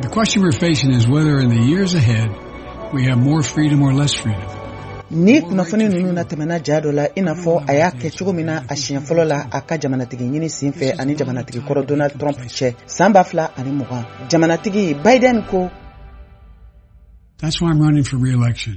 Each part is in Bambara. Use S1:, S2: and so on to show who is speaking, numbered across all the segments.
S1: The question we're facing is whether in the years ahead we have more freedom or less freedom.
S2: Ni kunnafoni nunu na tɛmɛna ja dɔ la inafɔ a y'a kɛ cogo min na a siɲɛ fɔlɔ la a ka jamanatigi ɲini sen fɛ ani jamanatigi kɔrɔ Donald Trump cɛ san 2020 jamanatigi Biden ko
S1: That's why I'm running for re-election.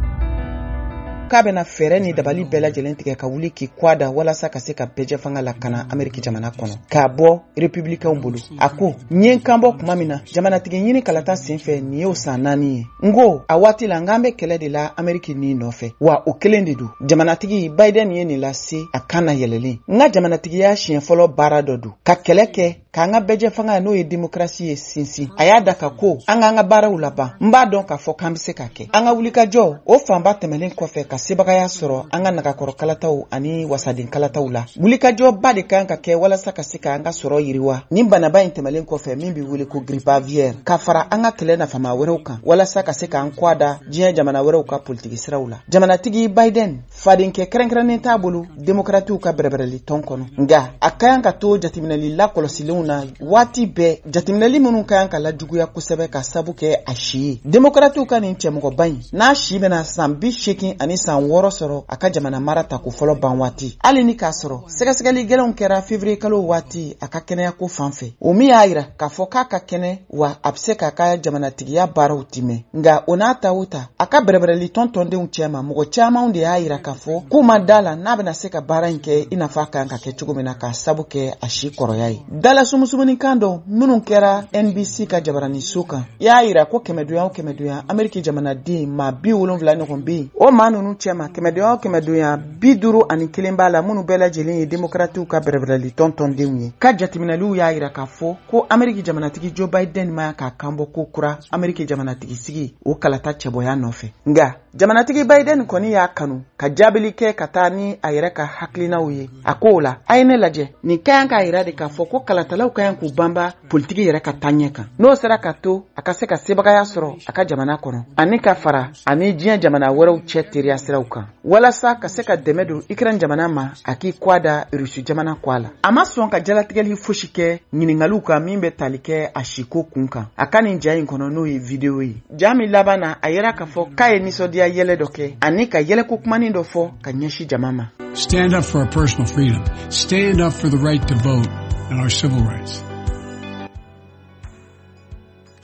S2: K'a bɛna fɛɛrɛ ni dabali bɛɛ lajɛlen tigɛ ka wuli k'i kwada walasa ka se ka bɛjɛ fanga la kana Ameriki jamana kɔnɔ k'a bɔ républicains bolo a ko ɲɛ kan bɔ kuma min na jamanatigi ɲini kalata sen fɛ nin y'o san 4 ye ngo a waati la ngan bɛ kɛlɛ de la Ameriki ni nɔfɛ wa o kelen de do jamanatigi Biden ye nin lase a kana yɛlɛlen nka jamanatigiya siɲɛ fɔlɔ baara dɔ do ka kɛlɛ kɛ k'an ka bɛjɛ fanga n'o ye démocratie ye sinsin a y'a da ka ko an k'an ka baaraw laban n b'a dɔn k'a fɔ k'an bɛ se ka kɛ an ka wulikajɔ o fanba tɛmɛlen kɔfɛ ka sebagaya sɔrɔ an ka nagakɔrɔ kalataw ani wasaden kalataw la wulikajɔ ba de kan ka kɛ walasa ka se ka an ka sɔrɔ yiriwa ni banaba in tɛmɛlen kɔfɛ min bɛ wele ko grippe aviaire ka fara an ka kɛlɛ nafama wɛrɛw kan walasa ka se k'an kwada diɲɛ jamana wɛrɛw ka politiki siraw la jamanatigi Biden fadenkɛ kɛrɛnkɛrɛnnen t'a bolo démocratiw ka bɛrɛbɛrɛli tɔn kɔnɔ nka a ka kan ka to jateminɛli lakɔlɔsilenw na waati bɛɛ jateminɛli minnu ka kan ka lajuguya kosɛbɛ ka sabu kɛ a si ye démocratiw ka nin cɛmɔgɔba in n'a si bɛna san 80 ani san 6 sɔrɔ a ka jamana mara ta ko fɔlɔ ban waati hali ni k'a sɔrɔ sɛgɛsɛgɛli gɛlɛnw kɛra février kalo waati a ka kɛnɛyako fan fɛ o min y'a yira k'a fɔ k'a ka kɛnɛ wa a bɛ se k'a ka jamanatigiya baaraw timɛ nka o n'a ta o ta a ka bɛrɛbɛrɛli tɔntɔndenw cɛma mɔgɔ camanw de y'a yira k'a fɔ k'u ma da la n'a bɛna se ka baara in kɛ i n'a fɔ a kan ka kɛ cogo min na k'a sabu kɛ a si kɔrɔya ye dala sumusumuni kan dɔ minnu kɛra NBC ka jabarani so kan y'a yira ko kɛmɛdonya Ameriki jamanaden maa 70 ɲɔgɔn bɛ yen o maa ninnu cɛma kɛmɛdonya 51 b'a la minnu bɛɛ lajɛlen ye démocratiw ka bɛrɛbɛrɛli tɔntɔndenw ye ka jateminɛliw y'a yira k'a fɔ ko Ameriki jamanatigi Joe Biden ma k'a kanbɔ ko kura Ameriki jamanatigi sigi o kalata cɛbɔya nɔfɛ nka jamanatigi Biden kɔni y'a kanu ka jaabili kɛ ka taa ni a yɛrɛ ka hakilinaw ye a ko o la a ye ne lajɛ nin ka kan k'a yira de k'a fɔ ko kalatalaw ka kan k'u banba politiki yɛrɛ ka taa ɲɛ kan n'o sera ka to a ka se ka sebagaya sɔrɔ a ka jamana kɔnɔ ani ka fara ani diɲɛ jamana wɛrɛw cɛ teriya siraw kan walasa ka se ka dɛmɛ don Ukraine jamana ma a k'i kwada Rusi jamana kwa la a ma sɔn ka jalatigɛli fosi kɛ ɲininkaliw kan min bɛ tali kɛ a siko kun kan a ka nin ja in kɔnɔ n'o ye video ye ja min laban na a yɛrɛ k'a fɔ k'a ye nisɔndiya yɛlɛ dɔ kɛ ani ka yɛlɛko kumanin dɔ fɔ ka ɲɛsin jama ma
S1: Stand up for our personal freedom. Stand up for the right to vote and our civil rights.